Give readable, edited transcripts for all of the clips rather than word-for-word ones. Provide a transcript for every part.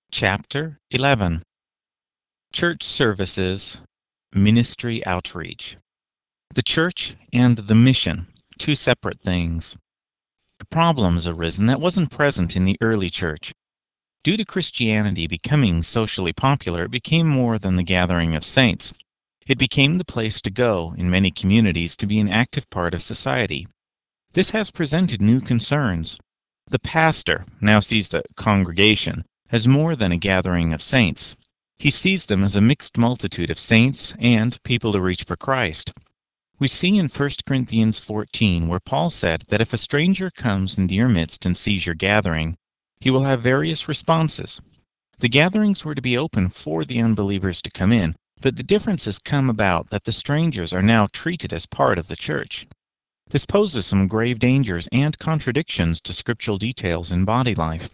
Chapter 11. Church Services, Ministry Outreach. The church and the mission, two separate things. The problem's arisen that wasn't present in the early church. Due to Christianity becoming socially popular, it became more than the gathering of saints. It became the place to go in many communities to be an active part of society. This has presented new concerns. The pastor now sees the congregation as more than a gathering of saints. He sees them as a mixed multitude of saints and people to reach for Christ. We see in 1 Corinthians 14 where Paul said that if a stranger comes into your midst and sees your gathering, he will have various responses. The gatherings were to be open for the unbelievers to come in, but the difference has come about that the strangers are now treated as part of the church. This poses some grave dangers and contradictions to scriptural details in body life.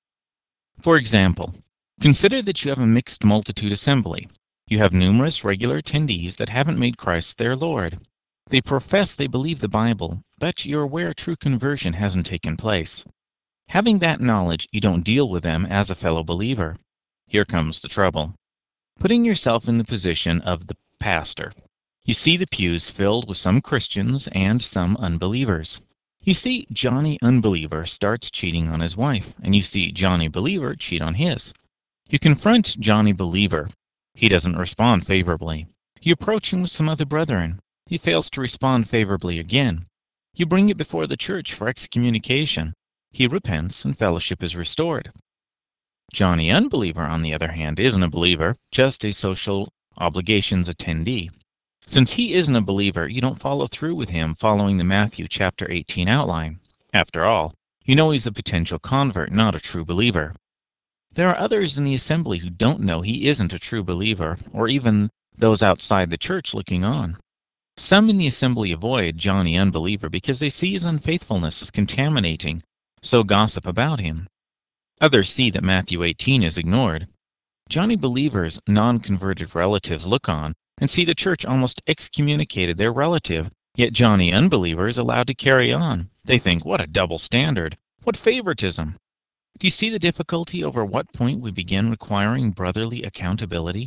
For example, consider that you have a mixed multitude assembly. You have numerous regular attendees that haven't made Christ their Lord. They profess they believe the Bible, but you're aware true conversion hasn't taken place. Having that knowledge, you don't deal with them as a fellow believer. Here comes the trouble. Putting yourself in the position of the pastor. You see the pews filled with some Christians and some unbelievers. You see Johnny Unbeliever starts cheating on his wife, and you see Johnny Believer cheat on his. You confront Johnny Believer. He doesn't respond favorably. You approach him with some other brethren. He fails to respond favorably again. You bring it before the church for excommunication. He repents, and fellowship is restored. Johnny Unbeliever, on the other hand, isn't a believer, just a social obligations attendee. Since he isn't a believer, you don't follow through with him following the Matthew chapter 18 outline. After all, you know he's a potential convert, not a true believer. There are others in the assembly who don't know he isn't a true believer, or even those outside the church looking on. Some in the assembly avoid Johnny Unbeliever because they see his unfaithfulness as contaminating, so gossip about him. Others see that Matthew 18 is ignored. Johnny Believer's non-converted relatives look on and see the church almost excommunicated their relative, yet Johnny Unbeliever is allowed to carry on. They think, what a double standard! What favoritism! Do you see the difficulty over what point we begin requiring brotherly accountability?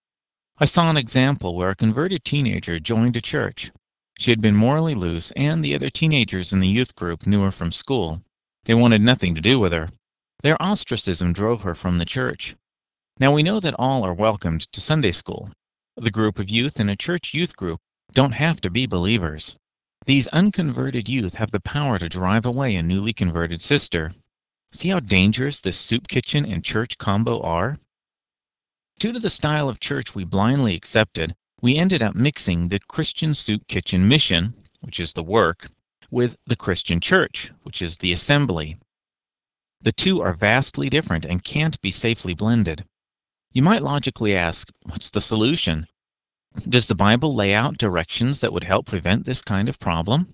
I saw an example where a converted teenager joined a church. She had been morally loose, and the other teenagers in the youth group knew her from school. They wanted nothing to do with her. Their ostracism drove her from the church. Now we know that all are welcomed to Sunday school. The group of youth in a church youth group don't have to be believers. These unconverted youth have the power to drive away a newly converted sister. See how dangerous this soup kitchen and church combo are? Due to the style of church we blindly accepted, we ended up mixing the Christian soup kitchen mission, which is the work, with the Christian church, which is the assembly. The two are vastly different and can't be safely blended. You might logically ask, what's the solution? Does the Bible lay out directions that would help prevent this kind of problem?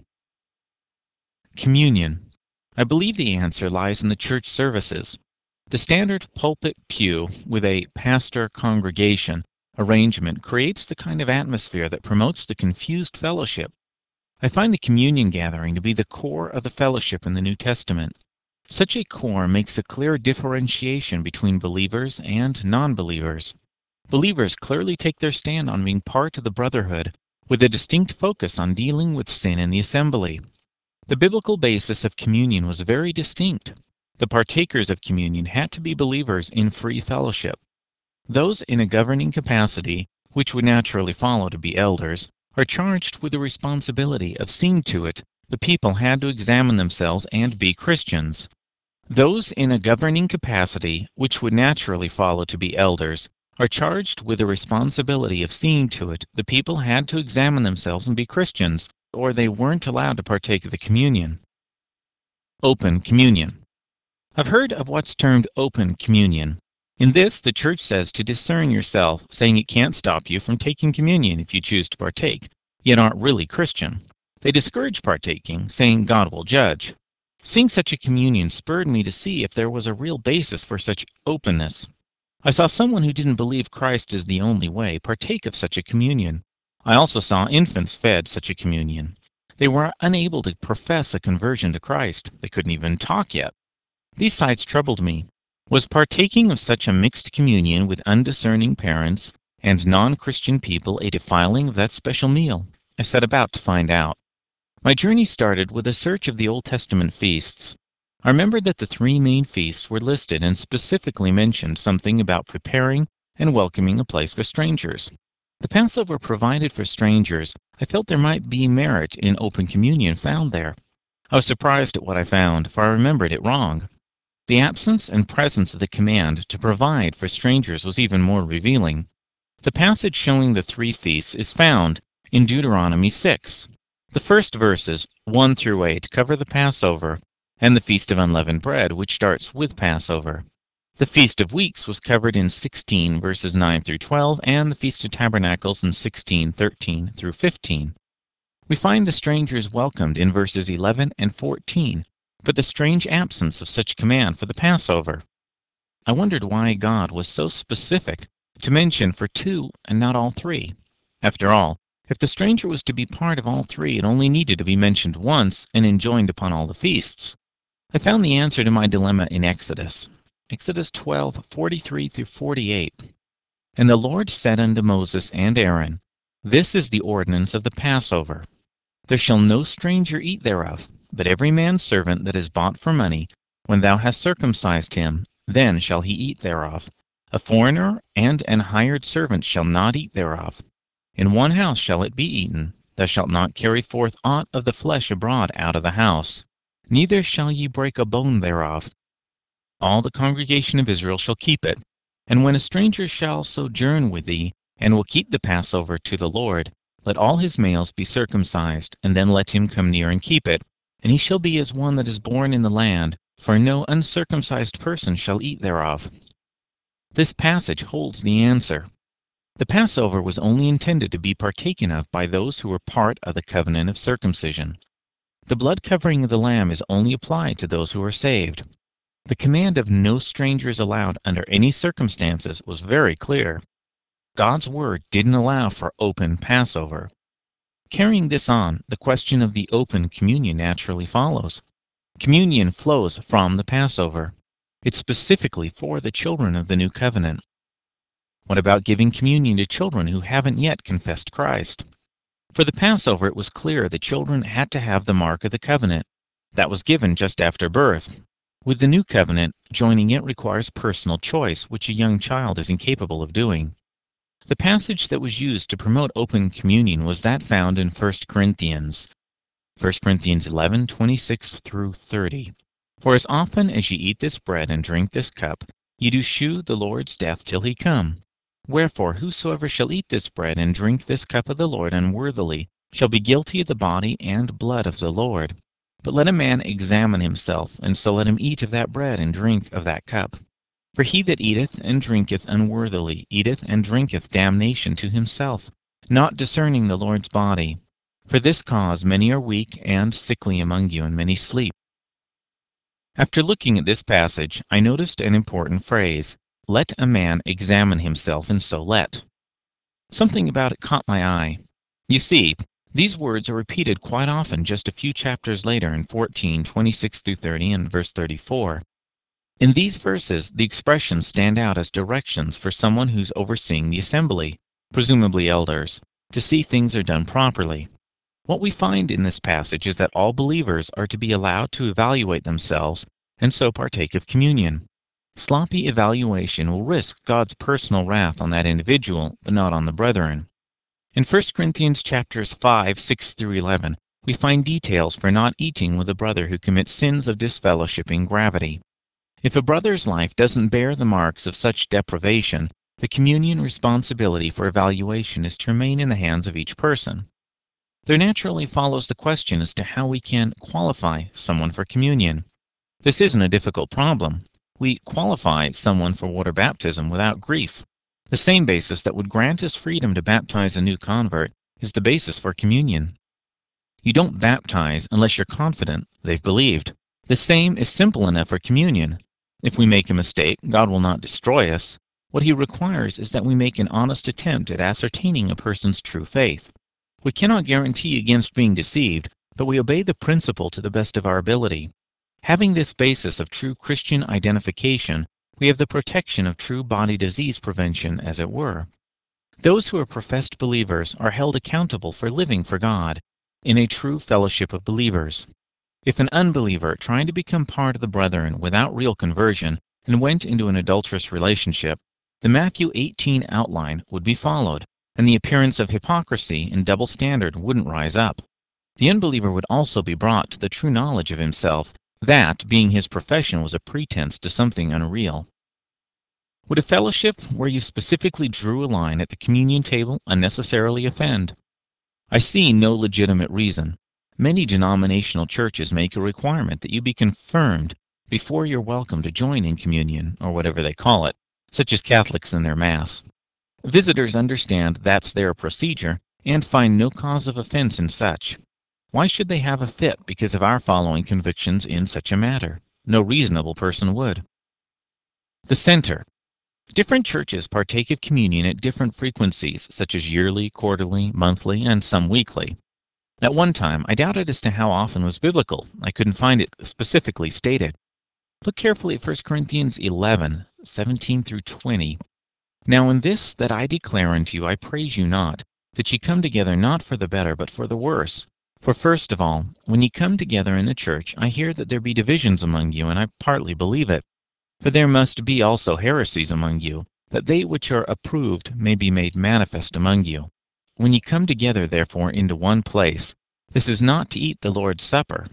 Communion. I believe the answer lies in the church services. The standard pulpit pew with a pastor-congregation arrangement creates the kind of atmosphere that promotes the confused fellowship. I find the communion gathering to be the core of the fellowship in the New Testament. Such a core makes a clear differentiation between believers and non-believers. Believers clearly take their stand on being part of the brotherhood, with a distinct focus on dealing with sin in the assembly. The biblical basis of communion was very distinct. The partakers of communion had to be believers in free fellowship. Those in a governing capacity, which would naturally follow to be elders, are charged with the responsibility of seeing to it the people had to examine themselves and be Christians. Those in a governing capacity, which would naturally follow to be elders, are charged with the responsibility of seeing to it the people had to examine themselves and be Christians, or they weren't allowed to partake of the communion. Open communion. I've heard of what's termed open communion. In this, the church says to discern yourself, saying it can't stop you from taking communion if you choose to partake, yet aren't really Christian. They discourage partaking, saying God will judge. Seeing such a communion spurred me to see if there was a real basis for such openness. I saw someone who didn't believe Christ is the only way partake of such a communion. I also saw infants fed such a communion. They were unable to profess a conversion to Christ. They couldn't even talk yet. These sights troubled me. Was partaking of such a mixed communion with undiscerning parents and non-Christian people a defiling of that special meal? I set about to find out. My journey started with a search of the Old Testament feasts. I remembered that the three main feasts were listed and specifically mentioned something about preparing and welcoming a place for strangers. The Passover provided for strangers. I felt there might be merit in open communion found there. I was surprised at what I found, for I remembered it wrong. The absence and presence of the command to provide for strangers was even more revealing. The passage showing the three feasts is found in Deuteronomy 6. The first verses, 1 through 8, cover the Passover and the Feast of Unleavened Bread, which starts with Passover. The Feast of Weeks was covered in 16 verses 9 through 12, and the Feast of Tabernacles in 16:13 through 15. We find the strangers welcomed in verses 11 and 14, but the strange absence of such command for the Passover. I wondered why God was so specific to mention for two and not all three. After all, if the stranger was to be part of all three, it only needed to be mentioned once and enjoined upon all the feasts. I found the answer to my dilemma in Exodus. Exodus 12:43 through 48. And the Lord said unto Moses and Aaron, This is the ordinance of the Passover. There shall no stranger eat thereof, but every man's servant that is bought for money, when thou hast circumcised him, then shall he eat thereof. A foreigner and an hired servant shall not eat thereof. In one house shall it be eaten. Thou shalt not carry forth aught of the flesh abroad out of the house. Neither shall ye break a bone thereof. All the congregation of Israel shall keep it. And when a stranger shall sojourn with thee, and will keep the Passover to the Lord, let all his males be circumcised, and then let him come near and keep it. And he shall be as one that is born in the land, for no uncircumcised person shall eat thereof. This passage holds the answer. The Passover was only intended to be partaken of by those who were part of the covenant of circumcision. The blood covering of the lamb is only applied to those who are saved. The command of no strangers allowed under any circumstances was very clear. God's word didn't allow for open Passover. Carrying this on, the question of the open communion naturally follows. Communion flows from the Passover. It's specifically for the children of the new covenant. What about giving communion to children who haven't yet confessed Christ? For the Passover, it was clear the children had to have the mark of the covenant. That was given just after birth. With the new covenant, joining it requires personal choice, which a young child is incapable of doing. The passage that was used to promote open communion was that found in 1 Corinthians. 1 Corinthians 11:26 through 30. For as often as ye eat this bread and drink this cup, ye do shew the Lord's death till he come. Wherefore whosoever shall eat this bread and drink this cup of the Lord unworthily shall be guilty of the body and blood of the Lord. But let a man examine himself, and so let him eat of that bread and drink of that cup. For he that eateth and drinketh unworthily eateth and drinketh damnation to himself, not discerning the Lord's body. For this cause many are weak and sickly among you, and many sleep. After looking at this passage, I noticed an important phrase, let a man examine himself, and so let. Something about it caught my eye. You see, these words are repeated quite often just a few chapters later in 14:26 through 30 and verse 34. In these verses, the expressions stand out as directions for someone who's overseeing the assembly, presumably elders, to see things are done properly. What we find in this passage is that all believers are to be allowed to evaluate themselves and so partake of communion. Sloppy evaluation will risk God's personal wrath on that individual, but not on the brethren. In 1 Corinthians chapters 5, 6 through 11, we find details for not eating with a brother who commits sins of disfellowship in gravity. If a brother's life doesn't bear the marks of such deprivation, the communion responsibility for evaluation is to remain in the hands of each person. There naturally follows the question as to how we can qualify someone for communion. This isn't a difficult problem. We qualify someone for water baptism without grief. The same basis that would grant us freedom to baptize a new convert is the basis for communion. You don't baptize unless you're confident they've believed. The same is simple enough for communion. If we make a mistake, God will not destroy us. What He requires is that we make an honest attempt at ascertaining a person's true faith. We cannot guarantee against being deceived, but we obey the principle to the best of our ability. Having this basis of true Christian identification We have the protection of true body disease prevention, as it were. Those who are professed believers are held accountable for living for God in a true fellowship of believers. If an unbeliever trying to become part of the brethren without real conversion and went into an adulterous relationship, the Matthew 18 outline would be followed, and the appearance of hypocrisy and double standard wouldn't rise up. The unbeliever would also be brought to the true knowledge of himself, that being his profession was a pretense to something unreal. Would a fellowship where you specifically drew a line at the communion table unnecessarily offend? I see no legitimate reason. Many denominational churches make a requirement that you be confirmed before you're welcome to join in communion, or whatever they call it, such as Catholics in their Mass. Visitors understand that's their procedure and find no cause of offense in such. Why should they have a fit because of our following convictions in such a matter? No reasonable person would. The center. Different churches partake of communion at different frequencies, such as yearly, quarterly, monthly, and some weekly. At one time, I doubted as to how often was biblical. I couldn't find it specifically stated. Look carefully at 1 Corinthians 11:17 through 20. Now in this that I declare unto you, I praise you not, that ye come together not for the better, but for the worse. For first of all, when ye come together in the church, I hear that there be divisions among you, and I partly believe it. For there must be also heresies among you, that they which are approved may be made manifest among you. When ye come together therefore into one place, this is not to eat the Lord's Supper.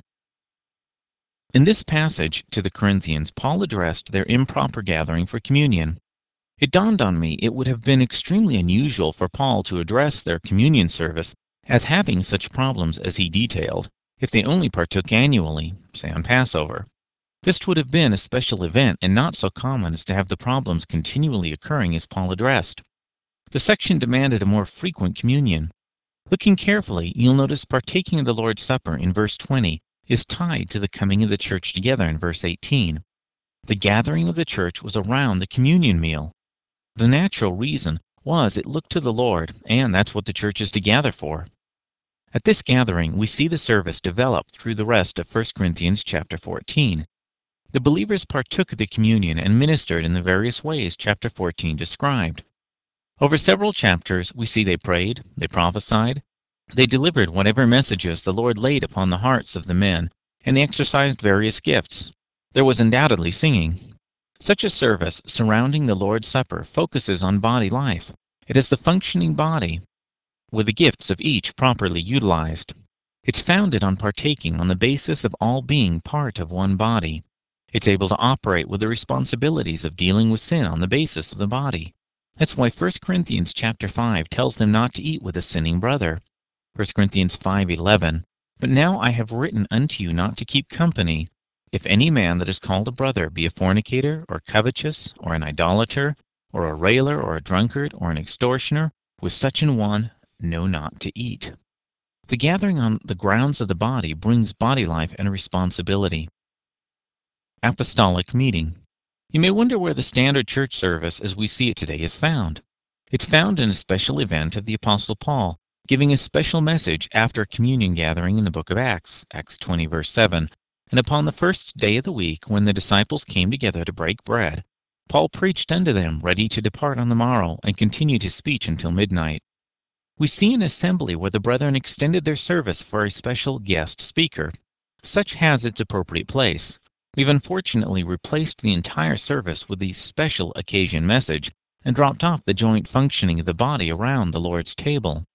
In this passage to the Corinthians, Paul addressed their improper gathering for communion. It dawned on me it would have been extremely unusual for Paul to address their communion service as having such problems as he detailed, if they only partook annually, say on Passover. This would have been a special event and not so common as to have the problems continually occurring as Paul addressed. The section demanded a more frequent communion. Looking carefully, you'll notice partaking of the Lord's Supper in verse 20 is tied to the coming of the church together in verse 18. The gathering of the church was around the communion meal. The natural reason was it looked to the Lord, and that's what the church is to gather for. At this gathering, we see the service develop through the rest of 1 Corinthians chapter 14. The believers partook of the communion and ministered in the various ways chapter 14 described. Over several chapters, we see they prayed, they prophesied, they delivered whatever messages the Lord laid upon the hearts of the men, and they exercised various gifts. There was undoubtedly singing. Such a service surrounding the Lord's Supper focuses on body life. It is the functioning body, with the gifts of each properly utilized. It's founded on partaking on the basis of all being part of one body. It's able to operate with the responsibilities of dealing with sin on the basis of the body. That's why 1 Corinthians chapter 5 tells them not to eat with a sinning brother. 1 Corinthians 5:11, But now I have written unto you not to keep company. If any man that is called a brother be a fornicator, or covetous, or an idolater, or a railer, or a drunkard, or an extortioner, with such an one know not to eat. The gathering on the grounds of the body brings body life and responsibility. Apostolic meeting. You may wonder where the standard church service as we see it today is found. It's found in a special event of the Apostle Paul, giving a special message after a communion gathering in the book of Acts, Acts 20 verse 7, and upon the first day of the week, when the disciples came together to break bread, Paul preached unto them, ready to depart on the morrow, and continued his speech until midnight. We see an assembly where the brethren extended their service for a special guest speaker. Such has its appropriate place. We've unfortunately replaced the entire service with the special occasion message and dropped off the joint functioning of the body around the Lord's table.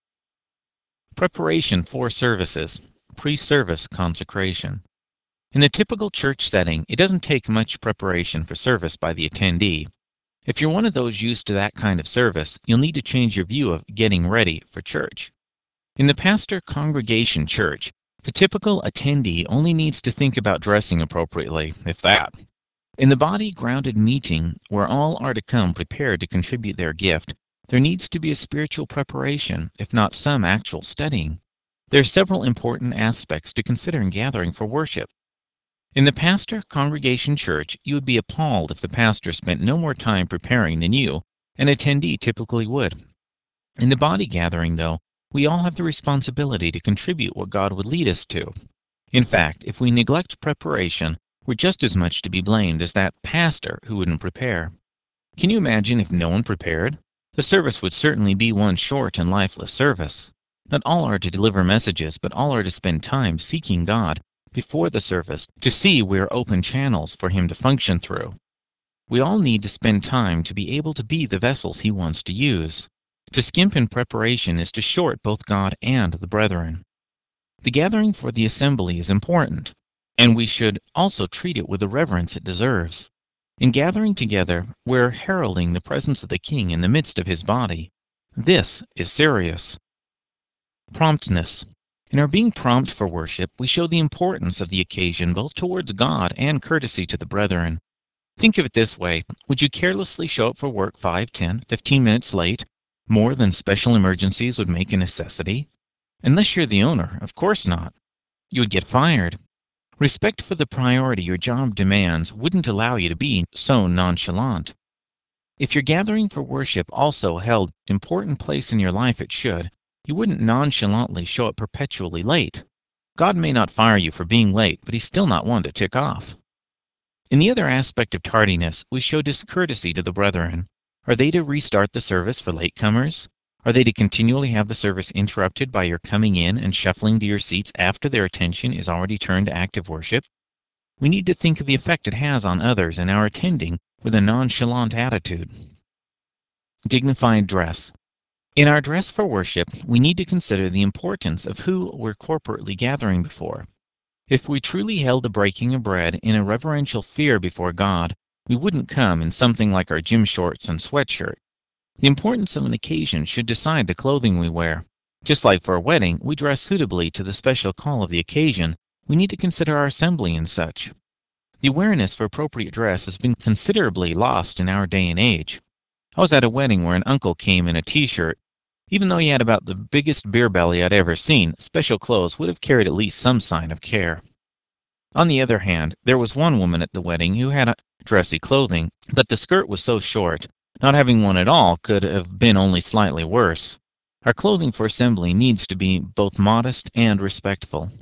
Preparation for services. Pre-service consecration. In the typical church setting, it doesn't take much preparation for service by the attendee. If you're one of those used to that kind of service, you'll need to change your view of getting ready for church. In the pastor-congregation church, the typical attendee only needs to think about dressing appropriately, if that. In the body-grounded meeting, where all are to come prepared to contribute their gift, there needs to be a spiritual preparation, if not some actual studying. There are several important aspects to consider in gathering for worship. In the pastor-congregation church, you would be appalled if the pastor spent no more time preparing than you, an attendee typically would. In the body gathering, though, we all have the responsibility to contribute what God would lead us to. In fact, if we neglect preparation, We're just as much to be blamed as that pastor who wouldn't prepare. Can you imagine if no one prepared? The service would certainly be one short and lifeless service. Not all are to deliver messages, but all are to spend time seeking God before the service to see where open channels for Him to function through. We all need to spend time to be able to be the vessels He wants to use. To skimp in preparation is to short both God and the brethren. The gathering for the assembly is important, and we should also treat it with the reverence it deserves. In gathering together, we're heralding the presence of the King in the midst of His body. This is serious. Promptness. In our being prompt for worship, we show the importance of the occasion both towards God and courtesy to the brethren. Think of it this way. Would you carelessly show up for work 5, 10, 15 minutes late, more than special emergencies would make a necessity? Unless you're the owner, of course not. You would get fired. Respect for the priority your job demands wouldn't allow you to be so nonchalant. If your gathering for worship also held important place in your life it should, you wouldn't nonchalantly show up perpetually late. God may not fire you for being late, but He's still not one to tick off. In the other aspect of tardiness, we show discourtesy to the brethren. Are they to restart the service for latecomers? Are they to continually have the service interrupted by your coming in and shuffling to your seats after their attention is already turned to active worship? We need to think of the effect it has on others and our attending with a nonchalant attitude. Dignified dress. In our dress for worship, we need to consider the importance of who we're corporately gathering before. If we truly held the breaking of bread in a reverential fear before God, we wouldn't come in something like our gym shorts and sweatshirt. The importance of an occasion should decide the clothing we wear. Just like for a wedding, we dress suitably to the special call of the occasion, we need to consider our assembly and such. The awareness for appropriate dress has been considerably lost in our day and age. I was at a wedding where an uncle came in a t-shirt. Even though he had about the biggest beer belly I'd ever seen, special clothes would have carried at least some sign of care. On the other hand, there was one woman at the wedding who had dressy clothing, but the skirt was so short, not having one at all could have been only slightly worse. Our clothing for assembly needs to be both modest and respectful.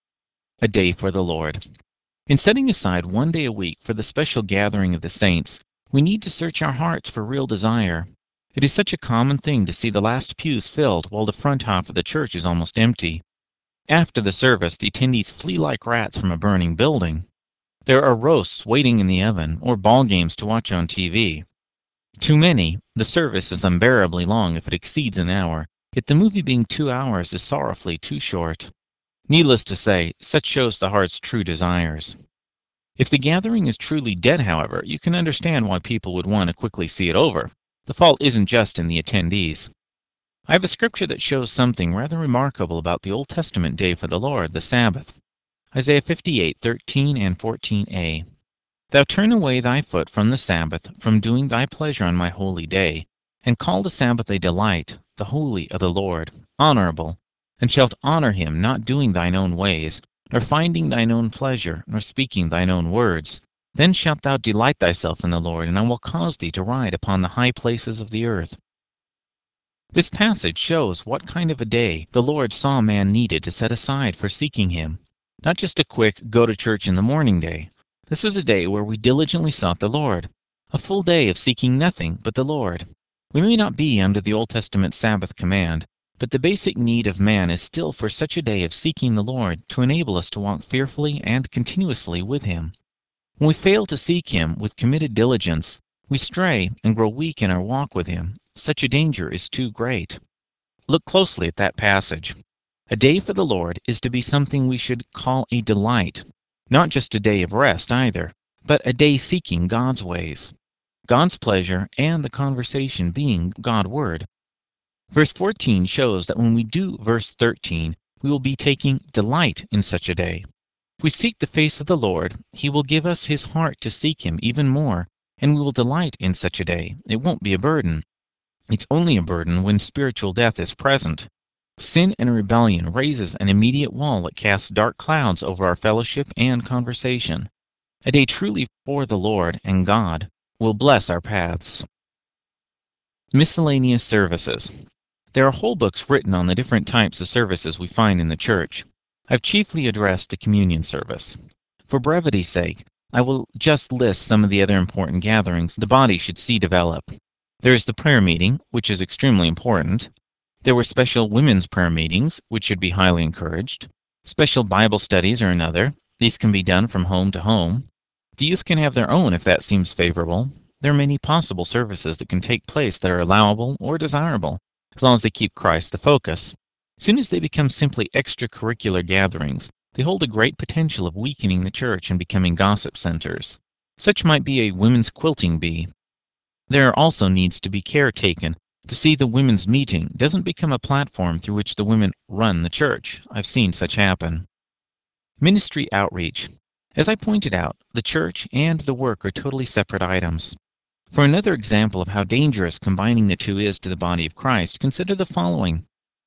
A day for the Lord. In setting aside one day a week for the special gathering of the saints, we need to search our hearts for real desire. It is such a common thing to see the last pews filled while the front half of the church is almost empty. After the service, the attendees flee like rats from a burning building. There are roasts waiting in the oven, or ball games to watch on TV. Too many, the service is unbearably long if it exceeds an hour, yet the movie being 2 hours is sorrowfully too short. Needless to say, such shows the heart's true desires. If the gathering is truly dead, however, you can understand why people would want to quickly see it over. The fault isn't just in the attendees. I have a scripture that shows something rather remarkable about the Old Testament day for the Lord, the Sabbath. Isaiah 58:13 and 14a. Thou turn away thy foot from the Sabbath, from doing thy pleasure on my holy day, and call the Sabbath a delight, the holy of the Lord, honorable, and shalt honor him, not doing thine own ways, nor finding thine own pleasure, nor speaking thine own words. Then shalt thou delight thyself in the Lord, and I will cause thee to ride upon the high places of the earth. This passage shows what kind of a day the Lord saw man needed to set aside for seeking him. Not just a quick go to church in the morning day. This was a day where we diligently sought the Lord. A full day of seeking nothing but the Lord. We may not be under the Old Testament Sabbath command, but the basic need of man is still for such a day of seeking the Lord to enable us to walk fearfully and continuously with him. When we fail to seek him with committed diligence, we stray and grow weak in our walk with him. Such a danger is too great. Look closely at that passage. A day for the Lord is to be something we should call a delight. Not just a day of rest either, but a day seeking God's ways, God's pleasure, and the conversation being God's word. Verse 14 shows that when we do verse 13, we will be taking delight in such a day. If we seek the face of the Lord, he will give us his heart to seek him even more, and we will delight in such a day. It won't be a burden. It's only a burden when spiritual death is present. Sin and rebellion raises an immediate wall that casts dark clouds over our fellowship and conversation. A day truly for the Lord and God will bless our paths. Miscellaneous services. There are whole books written on the different types of services we find in the church. I've chiefly addressed the communion service. For brevity's sake, I will just list some of the other important gatherings the body should see develop. There is the prayer meeting, which is extremely important. There were special women's prayer meetings, which should be highly encouraged. Special Bible studies are another. These can be done from home to home. The youth can have their own if that seems favorable. There are many possible services that can take place that are allowable or desirable, as long as they keep Christ the focus. As soon as they become simply extracurricular gatherings, they hold a great potential of weakening the church and becoming gossip centers. Such might be a women's quilting bee. There also needs to be care taken to see the women's meeting doesn't become a platform through which the women run the church. I've seen such happen. Ministry outreach. As I pointed out, the church and the work are totally separate items. For another example of how dangerous combining the two is to the body of Christ, consider the following.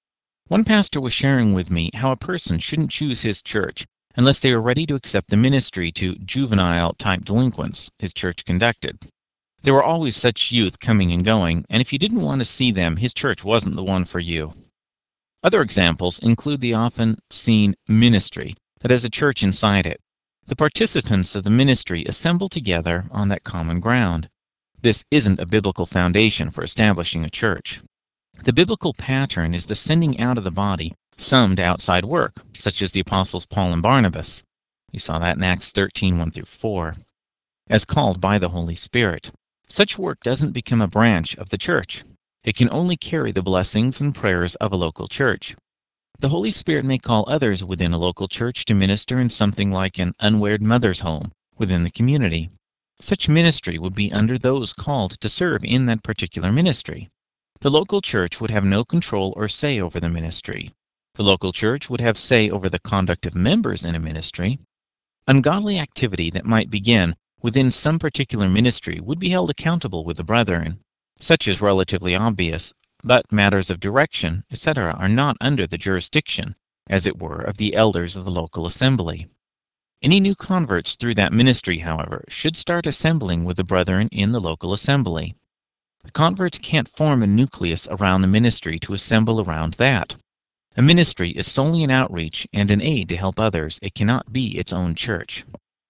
One pastor was sharing with me how a person shouldn't choose his church unless they are ready to accept the ministry to juvenile-type delinquents his church conducted. There were always such youth coming and going, and if you didn't want to see them, his church wasn't the one for you. Other examples include the often seen ministry that has a church inside it. The participants of the ministry assemble together on that common ground. This isn't a biblical foundation for establishing a church. The biblical pattern is the sending out of the body, some to outside work, such as the apostles Paul and Barnabas. We saw that in Acts 13:1-4, as called by the Holy Spirit. Such work doesn't become a branch of the church. It can only carry the blessings and prayers of a local church. The Holy Spirit may call others within a local church to minister in something like an unwed mother's home within the community. Such ministry would be under those called to serve in that particular ministry. The local church would have no control or say over the ministry. The local church would have say over the conduct of members in a ministry. Ungodly activity that might begin within some particular ministry would be held accountable with the brethren. Such is relatively obvious, but matters of direction, etc., are not under the jurisdiction, as it were, of the elders of the local assembly. Any new converts through that ministry, however, should start assembling with the brethren in the local assembly. The converts can't form a nucleus around the ministry to assemble around that. A ministry is solely an outreach and an aid to help others. It cannot be its own church.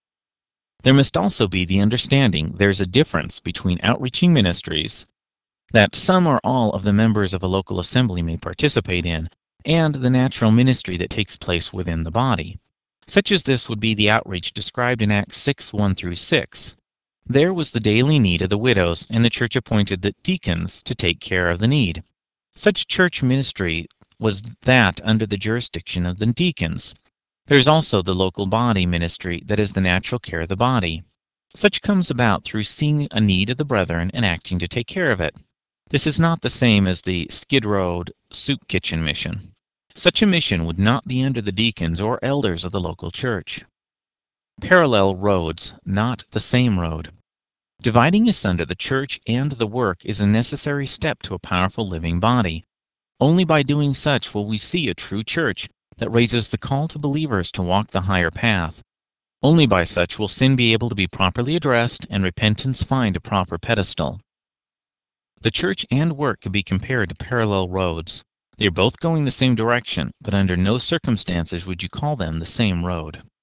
There must also be the understanding there's a difference between outreaching ministries that some or all of the members of a local assembly may participate in, and the natural ministry that takes place within the body. Such as this would be the outreach described in Acts 6:1-6. There was the daily need of the widows, and the church appointed the deacons to take care of the need. Such church ministry was that under the jurisdiction of the deacons. There is also the local body ministry that is the natural care of the body. Such comes about through seeing a need of the brethren and acting to take care of it. This is not the same as the Skid Row soup kitchen mission. Such a mission would not be under the deacons or elders of the local church. Parallel roads, not the same road. Dividing asunder the church and the work is a necessary step to a powerful living body. Only by doing such will we see a true church that raises the call to believers to walk the higher path. Only by such will sin be able to be properly addressed and repentance find a proper pedestal. The church and work can be compared to parallel roads. They are both going the same direction, but under no circumstances would you call them the same road.